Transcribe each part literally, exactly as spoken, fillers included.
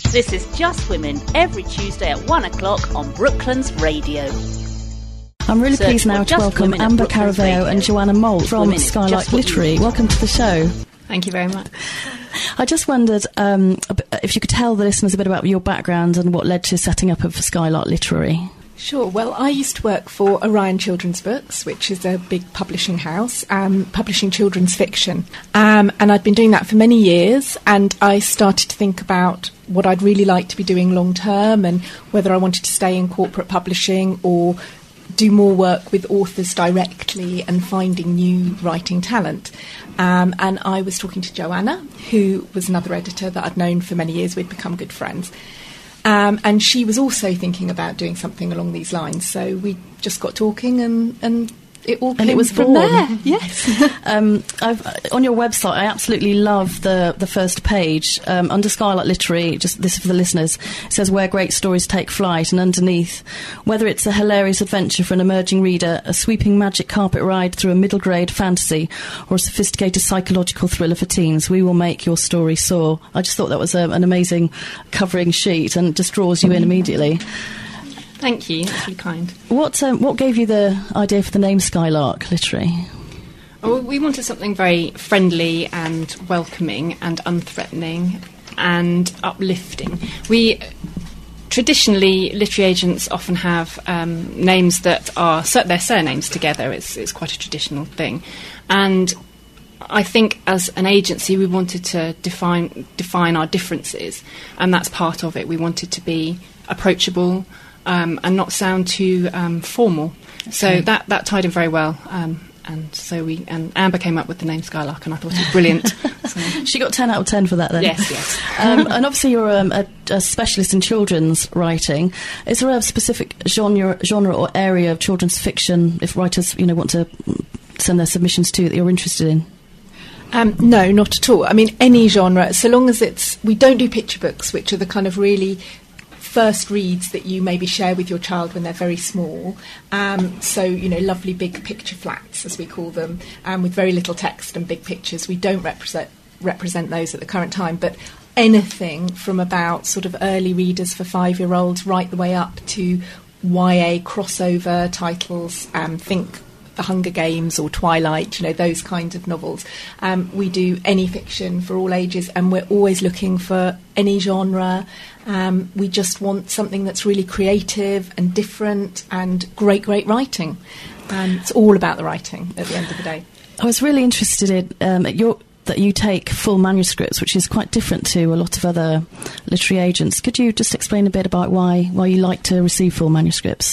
This is Just Women, every Tuesday at one o'clock on Brooklands Radio. I'm really Search pleased now to welcome Amber Caraveo and Joanna Moult from Skylark Literary. Welcome to the show. Thank you very much. I just wondered um, if you could tell the listeners a bit about your background and what led to setting up of Skylark Literary. Sure. Well, I used to work for Orion Children's Books, which is a big publishing house, um, publishing children's fiction. Um, and I'd been doing that for many years, and I started to think about what I'd really like to be doing long term and whether I wanted to stay in corporate publishing or do more work with authors directly and finding new writing talent. Um, and I was talking to Joanna, who was another editor that I'd known for many years. We'd become good friends. Um, and she was also thinking about doing something along these lines. So we just got talking and, and it all came and it was from born. there. Yes. um, I've, on your website, I absolutely love the, the first page. Um, under Skylark Literary, just this is for the listeners, it says where great stories take flight, and underneath, whether it's a hilarious adventure for an emerging reader, a sweeping magic carpet ride through a middle grade fantasy, or a sophisticated psychological thriller for teens, we will make your story soar. I just thought that was a, an amazing covering sheet and just draws you in immediately. Thank you, that's really kind. What um, what gave you the idea for the name Skylark Literary? Well, we wanted something very friendly and welcoming and unthreatening and uplifting. We traditionally, literary agents often have um, names that are sur- their surnames together. It's it's quite a traditional thing, and I think as an agency we wanted to define define our differences, and that's part of it. We wanted to be approachable. Um, and not sound too um, formal. Okay. So that, that tied in very well. Um, and so we and Amber came up with the name Skylark, and I thought it was brilliant. So. She got ten out of ten for that then. Yes, yes. um, and obviously you're um, a, a specialist in children's writing. Is there a specific genre, genre or area of children's fiction, if writers, you know, want to send their submissions to, that you're interested in? Um, no, not at all. I mean, any genre, so long as it's... We don't do picture books, which are the kind of really first reads that you maybe share with your child when they're very small. Um, so, you know, lovely big picture flats, as we call them, um, with very little text and big pictures. We don't represent represent those at the current time, but anything from about sort of early readers for five-year-olds right the way up to Y A crossover titles, um, think The Hunger Games or Twilight, you know, those kinds of novels. Um, we do any fiction for all ages, and we're always looking for any genre. Um, we just want something that's really creative and different and great, great writing. And it's all about the writing at the end of the day. I was really interested in um, your, that you take full manuscripts, which is quite different to a lot of other literary agents. Could you just explain a bit about why, why you like to receive full manuscripts?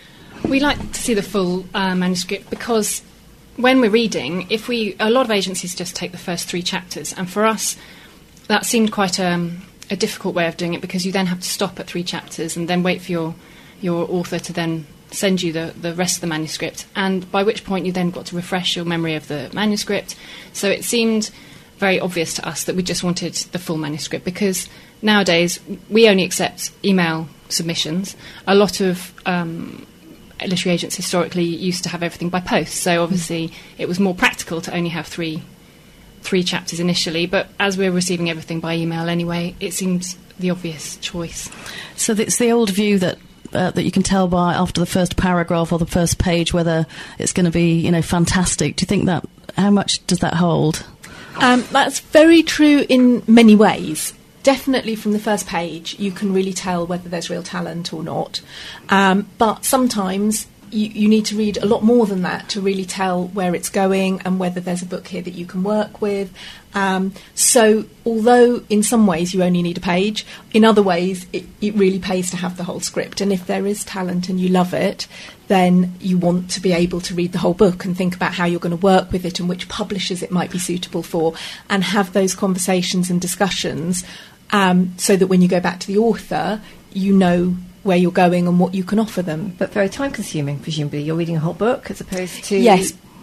We like to see the full uh, manuscript because when we're reading, if we a lot of agencies just take the first three chapters, and for us that seemed quite um, a difficult way of doing it, because you then have to stop at three chapters and then wait for your your author to then send you the, the rest of the manuscript, and by which point you then got to refresh your memory of the manuscript. So it seemed very obvious to us that we just wanted the full manuscript, because nowadays we only accept email submissions. A lot of um, literary agents historically used to have everything by post, so obviously mm. it was more practical to only have three three chapters initially, but as we're receiving everything by email anyway, it seems the obvious choice. So it's the old view that uh, that you can tell by after the first paragraph or the first page whether it's going to be, you know, fantastic. Do you think that, how much does that hold? Um, that's very true in many ways. Definitely from the first page you can really tell whether there's real talent or not, um, but sometimes you, you need to read a lot more than that to really tell where it's going and whether there's a book here that you can work with. Um, so although in some ways you only need a page, in other ways it, it really pays to have the whole script, and if there is talent and you love it, then you want to be able to read the whole book and think about how you're going to work with it and which publishers it might be suitable for, and have those conversations and discussions um, so that when you go back to the author you know where you're going and what you can offer them. But very time consuming, presumably. You're reading a whole book as opposed to... Yes,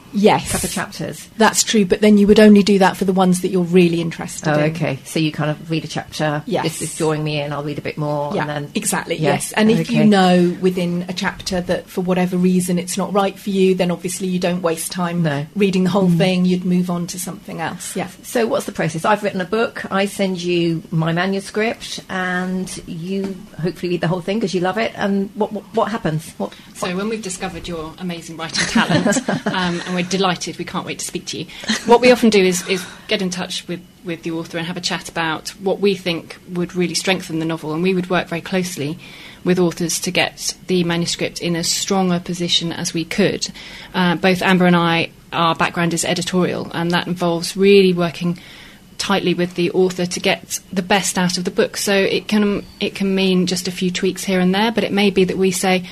Yes. couple of chapters? That's true, but then you would only do that for the ones that you're really interested Oh, in. okay. So you kind of read a chapter, Yes. this is drawing me in, I'll read a bit more, Yeah, and then... exactly, Yeah, yes. And if okay. you know within a chapter that for whatever reason it's not right for you, then obviously you don't waste time No. reading the whole thing, you'd move on to something else, yeah. So what's the process? I've written a book, I send you my manuscript, and you hopefully read the whole thing because you love it, and what what, what happens? What, So when we've discovered your amazing writing talent, um, and we're delighted, we can't wait to speak to you, what we often do is, is get in touch with, with the author and have a chat about what we think would really strengthen the novel, and we would work very closely with authors to get the manuscript in as strong a position as we could. Uh, both Amber and I, our background is editorial, and that involves really working tightly with the author to get the best out of the book. So it can it can mean just a few tweaks here and there, but it may be that we say,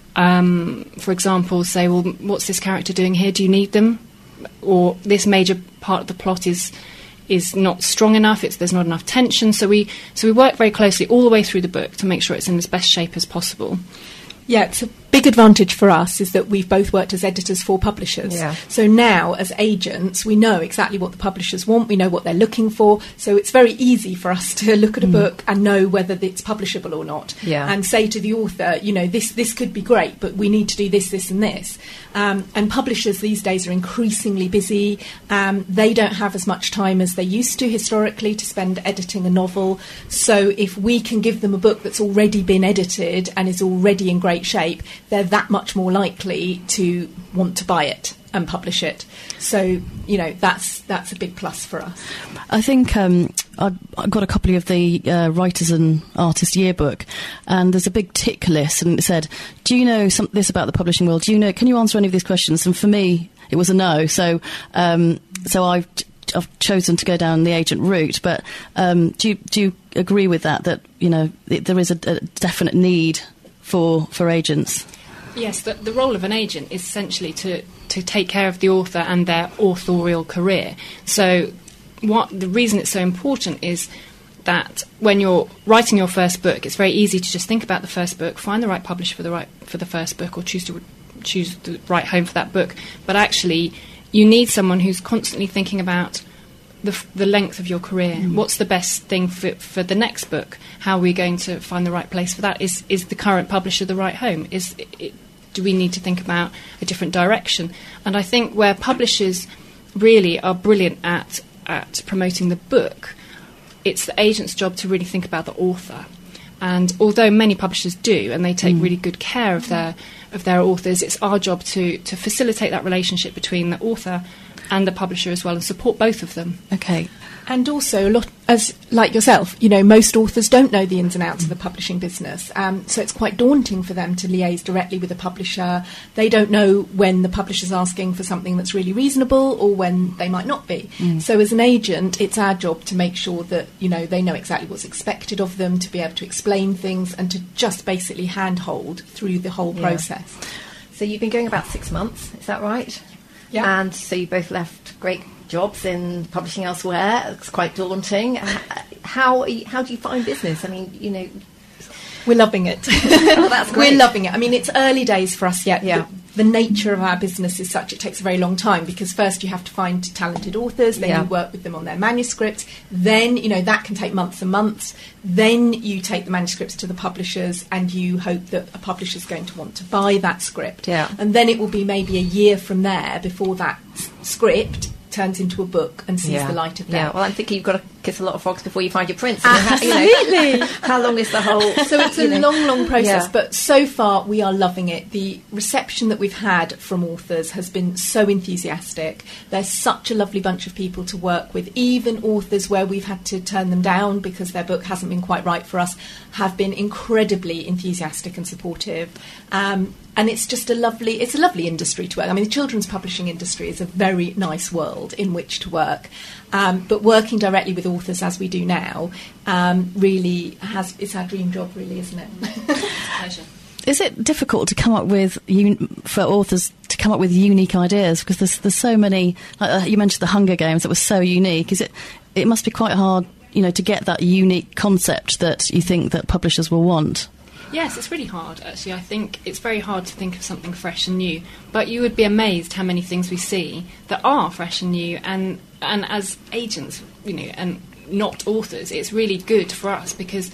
um, for example, say, well, what's this character doing here? Do you need them? Or this major part of the plot is is not strong enough. It's there's not enough tension. So we so we work very closely all the way through the book to make sure it's in as best shape as possible. Yeah, it's a big advantage for us is that we've both worked as editors for publishers. Yeah. So now, as agents, we know exactly what the publishers want, we know what they're looking for, so it's very easy for us to look at a book and know whether it's publishable or not. Yeah. And say to the author, you know, this, this could be great, but we need to do this, this and this. Um, and publishers these days are increasingly busy. Um, they don't have as much time as they used to historically to spend editing a novel. So if we can give them a book that's already been edited and is already in great shape, they're that much more likely to want to buy it and publish it. So, you know, that's that's a big plus for us. I think um, I've, I've got a copy of the uh, Writers and Artists Yearbook, and there's a big tick list, and it said, do you know some, this about the publishing world? Do you know, can you answer any of these questions? And for me, it was a no. So, um, so I've, I've chosen to go down the agent route. But um, do, you, do you agree with that, that, you know, it, there is a, a definite need for for agents? Yes, the, the role of an agent is essentially to, to take care of the author and their authorial career. So what the reason it's so important is that when you're writing your first book, it's very easy to just think about the first book, find the right publisher for the right for the first book, or choose to choose the right home for that book. But actually, you need someone who's constantly thinking about the, f- the length of your career. Mm. What's the best thing for, for the next book? How are we going to find the right place for that? Is is the current publisher the right home? Is it, do we need to think about a different direction? And I think where publishers really are brilliant at at promoting the book, it's the agent's job to really think about the author. And although many publishers do, and they take mm. really good care of their of their authors, it's our job to to facilitate that relationship between the author and the publisher as well, and support both of them. Okay. And also, a lot, as like yourself, you know, most authors don't know the ins and outs of the publishing business, um, so it's quite daunting for them to liaise directly with a publisher. They don't know when the publisher's asking for something that's really reasonable or when they might not be. Mm. So as an agent, it's our job to make sure that, you know, they know exactly what's expected of them, to be able to explain things and to just basically handhold through the whole Yeah. process. So you've been going about six months, is that right? Yeah. And so you both left great jobs in publishing elsewhere. It's quite daunting. How how do you find business? I mean, you know, we're loving it. Oh, that's great. We're loving it. I mean, it's early days for us yet. Yeah. The, the nature of our business is such it takes a very long time, because first you have to find talented authors, then Yeah. you work with them on their manuscripts, then, you know, that can take months and months. Then you take the manuscripts to the publishers and you hope that a publisher's going to want to buy that script. Yeah. And then it will be maybe a year from there before that s- script turns into a book and sees yeah. the light of day. Yeah, well, I'm thinking you've got to kiss a lot of frogs before you find your prince. I mean, how, you know, Absolutely. how long is the whole... So it's a you know, long, long process, yeah. but so far we are loving it. The reception that we've had from authors has been so enthusiastic. They're such a lovely bunch of people to work with. Even authors where we've had to turn them down because their book hasn't been quite right for us have been incredibly enthusiastic and supportive. Um, and it's just a lovely, it's a lovely industry to work. I mean, the children's publishing industry is a very nice world in which to work. Um, but working directly with authors as we do now um, really has, it's our dream job, really, isn't it? Pleasure. Is it difficult to come up with un- for authors to come up with unique ideas, because there's there's so many? Like uh, you mentioned the Hunger Games, that was so unique. Is it? It must be quite hard, you know, to get that unique concept that you think that publishers will want. Yes, it's really hard, actually. I think it's very hard to think of something fresh and new, but you would be amazed how many things we see that are fresh and new, and and as agents, you know, and not authors, it's really good for us because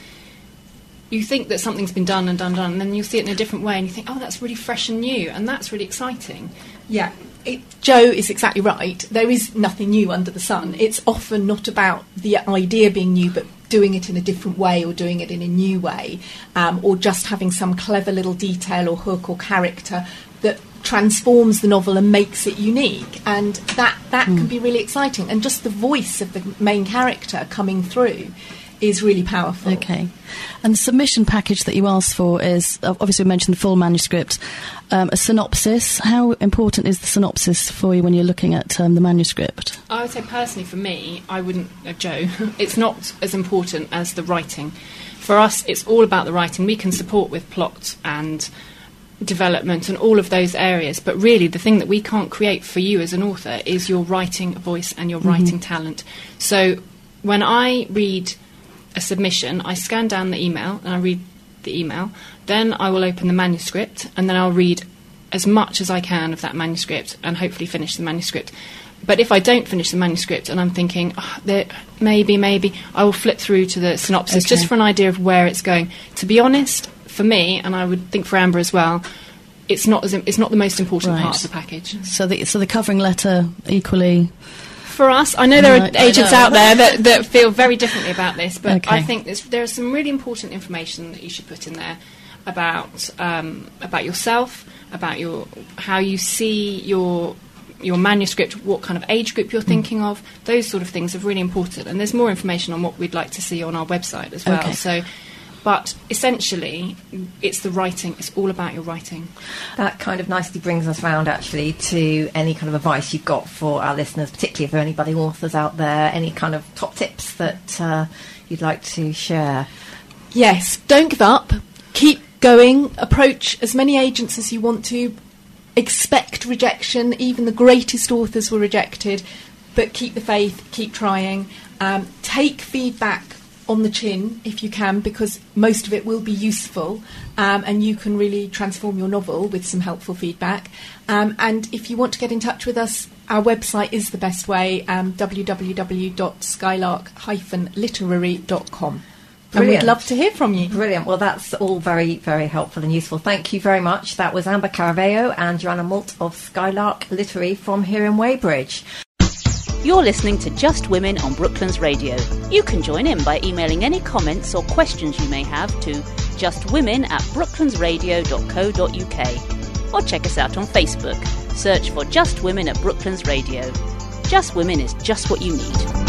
you think that something's been done and done and done, and then you'll see it in a different way and you think, oh, that's really fresh and new, and that's really exciting. Yeah. It, Joe is exactly right. There is nothing new under the sun. It's often not about the idea being new, but doing it in a different way or doing it in a new way, um, or just having some clever little detail or hook or character that transforms the novel and makes it unique. And that, that mm. can be really exciting. And just the voice of the main character coming through is really powerful. Okay. And the submission package that you asked for is, obviously we mentioned the full manuscript, um, a synopsis. How important is the synopsis for you when you're looking at um, the manuscript? I would say personally for me, I wouldn't, uh, Joe, it's not as important as the writing. For us, it's all about the writing. We can support with plot and development and all of those areas, but really the thing that we can't create for you as an author is your writing voice and your mm-hmm. writing talent. So when I read a submission, I scan down the email and I read the email, then I will open the manuscript and then I'll read as much as I can of that manuscript and hopefully finish the manuscript. But if I don't finish the manuscript and I'm thinking, oh, there, maybe, maybe, I will flip through to the synopsis okay. just for an idea of where it's going. To be honest, for me, and I would think for Amber as well, it's not as it's not the most important right. part of the package. So the so the covering letter equally. For us, I know there right, are agents out there that, that feel very differently about this, but okay. I think there's, there is some really important information that you should put in there about um, about yourself, about your how you see your your manuscript, what kind of age group you're mm. thinking of. Those sort of things are really important, and there's more information on what we'd like to see on our website as well. Okay. So. But essentially, it's the writing. It's all about your writing. That kind of nicely brings us round, actually, to any kind of advice you've got for our listeners, particularly for anybody authors out there, any kind of top tips that uh, you'd like to share. Yes, don't give up. Keep going. Approach as many agents as you want to. Expect rejection. Even the greatest authors were rejected. But keep the faith. Keep trying. Um, take feedback on the chin if you can, because most of it will be useful, um, and you can really transform your novel with some helpful feedback. Um, and if you want to get in touch with us, our website is the best way, um, w w w dot skylark dash literary dot com. And we'd love to hear from you. Brilliant. Well, that's all very, very helpful and useful. Thank you very much. That was Amber Caraveo and Joanna Moult of Skylark Literary from here in Weybridge. You're listening to Just Women on Brooklands Radio. You can join in by emailing any comments or questions you may have to justwomen at brooklandsradio dot co dot uk, or check us out on Facebook. Search for Just Women at Brooklands Radio. Just Women is just what you need.